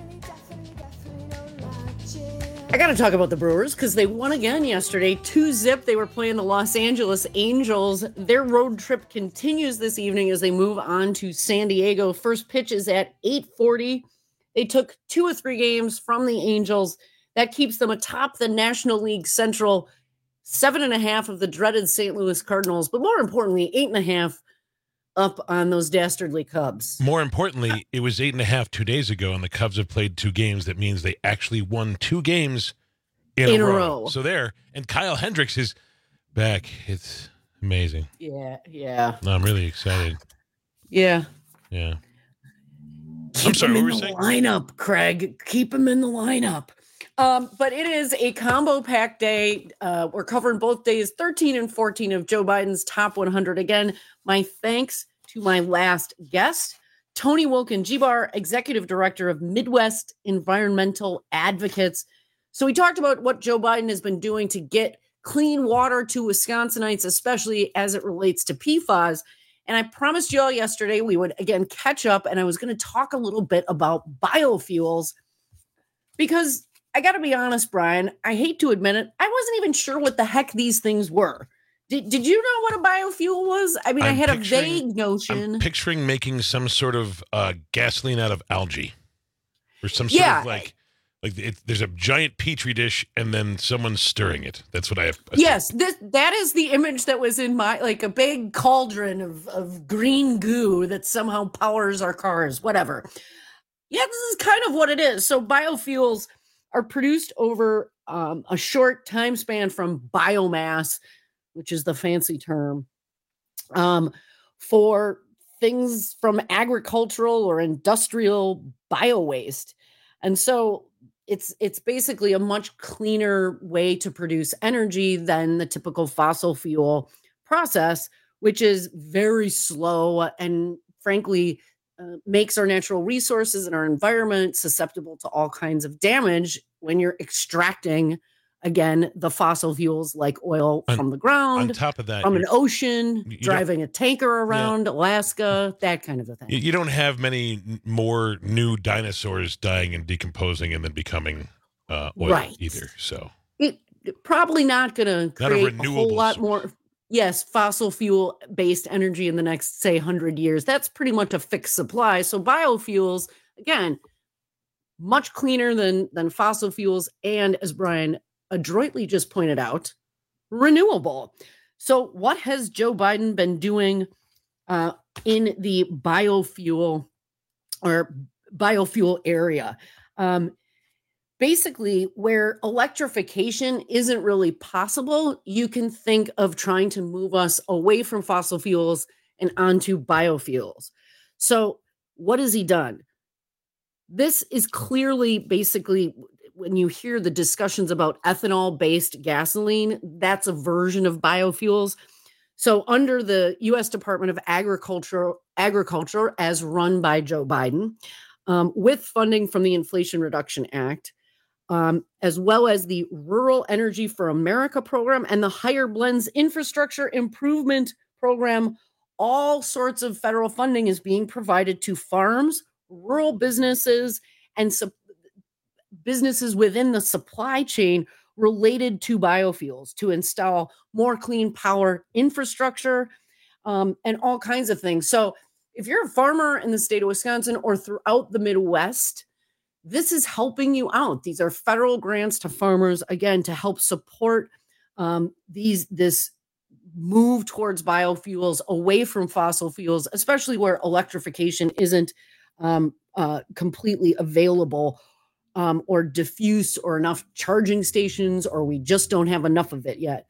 I got to talk about the Brewers because they won again yesterday. 2-0. They were playing the Los Angeles Angels. Their road trip continues this evening as they move on to San Diego. First pitch is at 8:40. They took 2 of 3 games from the Angels. That keeps them atop the National League Central. 7.5 of the dreaded St. Louis Cardinals, but more importantly, 8.5 up on those dastardly Cubs. More importantly, it was 8.5 2 days ago, and the Cubs have played 2 games. That means they actually won 2 games in a row. So there, and Kyle Hendricks is back. It's amazing. Yeah. No, I'm really excited. Yeah. I'm Keep sorry, him what in were you the saying? lineup, Craig. Keep him in the lineup. But it is a combo pack day. We're covering both days, 13 and 14 of Joe Biden's top 100. Again, my thanks to my last guest, Tony Wilkin-Gbar, Executive Director of Midwest Environmental Advocates. So we talked about what Joe Biden has been doing to get clean water to Wisconsinites, especially as it relates to PFAS. And I promised you all yesterday we would, again, catch up, and I was going to talk a little bit about biofuels because I got to be honest, Brian, I hate to admit it, I wasn't even sure what the heck these things were. Did you know what a biofuel was? I mean, I had a vague notion. I'm picturing making some sort of gasoline out of algae or some sort of there's a giant petri dish and then someone's stirring it. That's what I have. Yes, that is the image that was in my, like a big cauldron of green goo that somehow powers our cars, whatever. Yeah, this is kind of what it is. So biofuels are produced over a short time span from biomass, which is the fancy term, for things from agricultural or industrial biowaste. And so it's basically a much cleaner way to produce energy than the typical fossil fuel process, which is very slow and frankly makes our natural resources and our environment susceptible to all kinds of damage when you're extracting, again, the fossil fuels like oil from the ground, on top of that, from an ocean, driving a tanker around Alaska, that kind of a thing. You don't have many more new dinosaurs dying and decomposing and then becoming oil either. So it probably not going to create a whole lot more. Yes, fossil fuel based energy in the next, say, 100 years. That's pretty much a fixed supply. So biofuels, again, much cleaner than fossil fuels. And as Brian adroitly just pointed out, renewable. So what has Joe Biden been doing in the biofuel area? Basically, where electrification isn't really possible, you can think of trying to move us away from fossil fuels and onto biofuels. So what has he done? This is clearly, basically, when you hear the discussions about ethanol-based gasoline, that's a version of biofuels. So under the U.S. Department of Agriculture as run by Joe Biden, with funding from the Inflation Reduction Act, as well as the Rural Energy for America program and the Higher Blends Infrastructure Improvement Program, all sorts of federal funding is being provided to farms, rural businesses, and businesses within the supply chain related to biofuels to install more clean power infrastructure and all kinds of things. So if you're a farmer in the state of Wisconsin or throughout the Midwest, this is helping you out. These are federal grants to farmers, again, to help support this move towards biofuels away from fossil fuels, especially where electrification isn't completely available or diffuse or enough charging stations, or we just don't have enough of it yet.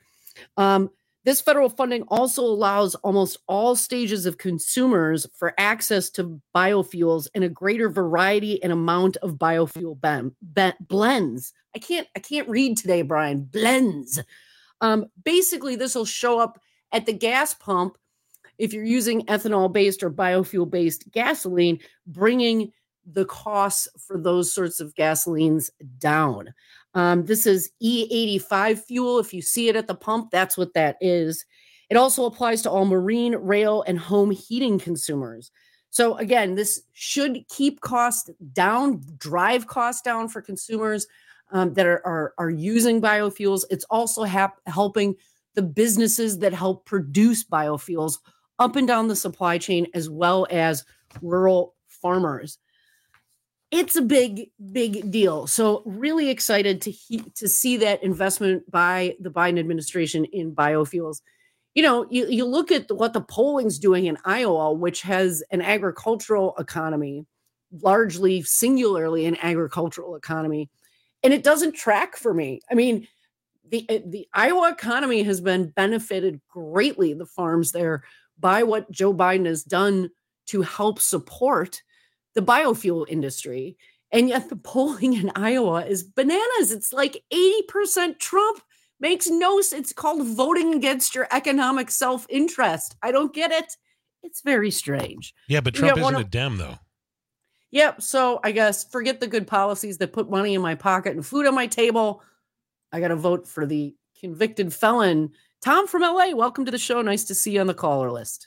This federal funding also allows almost all stages of consumers for access to biofuels and a greater variety and amount of biofuel blends. I can't read today, Brian. Blends. Basically, this will show up at the gas pump if you're using ethanol-based or biofuel-based gasoline, bringing the costs for those sorts of gasolines down. This is E85 fuel. If you see it at the pump, that's what that is. It also applies to all marine, rail, and home heating consumers. So again, this should keep costs down, drive costs down for consumers that are using biofuels. It's also helping the businesses that help produce biofuels up and down the supply chain, as well as rural farmers. It's a big, big deal. So really excited to see that investment by the Biden administration in biofuels. You know, you look at what the polling's doing in Iowa, which has an agricultural economy, largely singularly an agricultural economy, and it doesn't track for me. I mean, the Iowa economy has been benefited greatly, the farms there, by what Joe Biden has done to help support the biofuel industry. And yet the polling in Iowa is bananas. It's like 80% Trump. Makes no sense. It's called voting against your economic self-interest. I don't get it. It's very strange. Yeah, but Trump isn't a Dem, though. Yep. So I guess forget the good policies that put money in my pocket and food on my table. I got to vote for the convicted felon. Tom from LA, welcome to the show. Nice to see you on the caller list.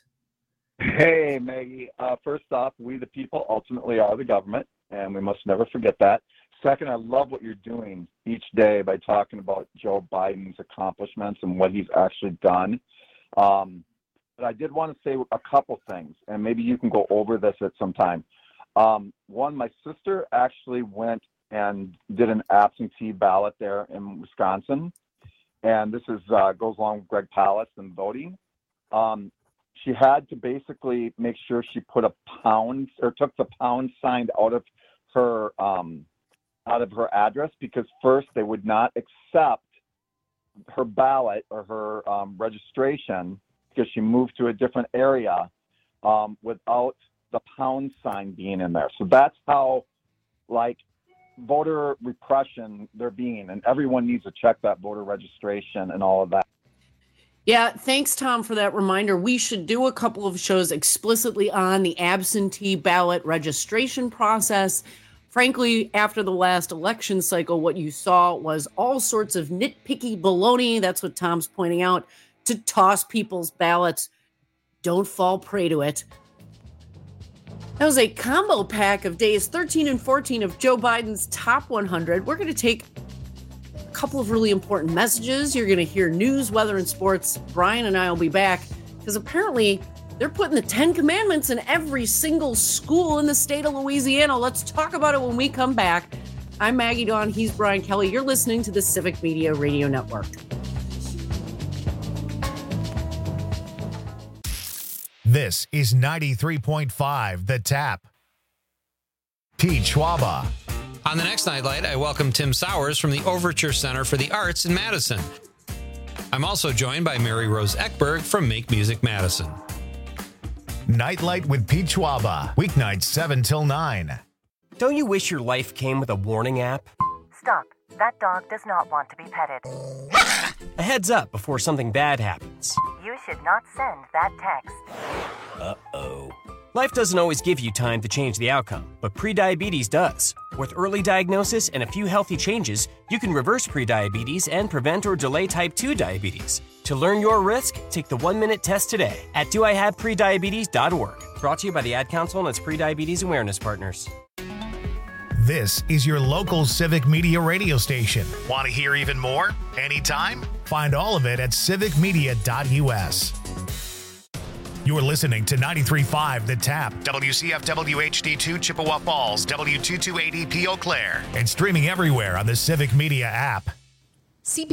Hey, Maggie. First off, we the people ultimately are the government, and we must never forget that. Second, I love what you're doing each day by talking about Joe Biden's accomplishments and what he's actually done. But I did want to say a couple things, and maybe you can go over this at some time. One, my sister actually went and did an absentee ballot there in Wisconsin, and this is goes along with Greg Palast and voting. She had to basically make sure she put a pound or took the pound sign out of her address, because first they would not accept her ballot or her registration because she moved to a different area without the pound sign being in there. So that's how, like, voter repression they're being, and everyone needs to check that voter registration and all of that. Yeah, thanks, Tom, for that reminder. We should do a couple of shows explicitly on the absentee ballot registration process. Frankly, after the last election cycle, what you saw was all sorts of nitpicky baloney. That's what Tom's pointing out, to toss people's ballots. Don't fall prey to it. That was a combo pack of days 13 and 14 of Joe Biden's top 100. We're going to take a couple of really important messages. You're going to hear news, weather, and sports. Brian and I will be back because apparently they're putting the 10 Commandments in every single school in the state of Louisiana. Let's talk about it when we come back. I'm Maggie Dawn. He's Brian Kelly. You're listening to the Civic Media Radio Network. This is 93.5 The Tap. Pete Schwaba. On the next Nightlight, I welcome Tim Sowers from the Overture Center for the Arts in Madison. I'm also joined by Mary Rose Eckberg from Make Music Madison. Nightlight with Pete Schwaba. Weeknights 7 till 9. Don't you wish your life came with a warning app? Stop. That dog does not want to be petted. A heads up before something bad happens. You should not send that text. Uh-oh. Life doesn't always give you time to change the outcome, but prediabetes does. With early diagnosis and a few healthy changes, you can reverse prediabetes and prevent or delay type 2 diabetes. To learn your risk, take the 1-minute test today at doihaveprediabetes.org. Brought to you by the Ad Council and its prediabetes awareness partners. This is your local Civic Media radio station. Want to hear even more? Anytime? Find all of it at civicmedia.us. You're listening to 93.5 The Tap, WCFW HD2 Chippewa Falls, W228EP Eau Claire, and streaming everywhere on the Civic Media app.